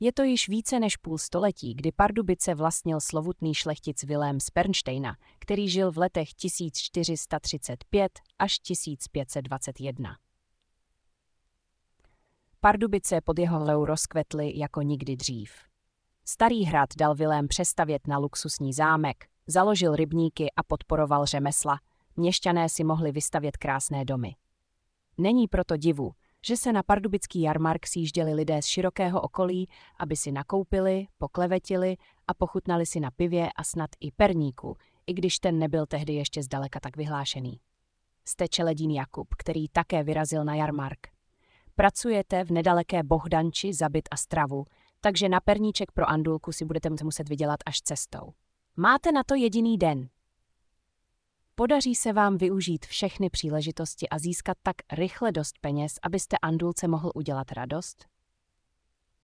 Je to již více než půl století, kdy Pardubice vlastnil slovutný šlechtic Vilém z Pernštejna, který žil v letech 1435 až 1521. Pardubice pod jeho vlivem rozkvetly jako nikdy dřív. Starý hrad dal Vilém přestavět na luxusní zámek, založil rybníky a podporoval řemesla, měšťané si mohli vystavět krásné domy. Není proto divu, že se na pardubický jarmark sjížděli lidé z širokého okolí, aby si nakoupili, poklevetili a pochutnali si na pivě a snad i perníku, i když ten nebyl tehdy ještě zdaleka tak vyhlášený. Jste Čeledín Jakub, který také vyrazil na jarmark. Pracujete v nedaleké Bohdanči za byt a stravu, takže na perníček pro Andulku si budete muset vydělat až cestou. Máte na to jediný den. Podaří se vám využít všechny příležitosti a získat tak rychle dost peněz, abyste Andulce mohl udělat radost?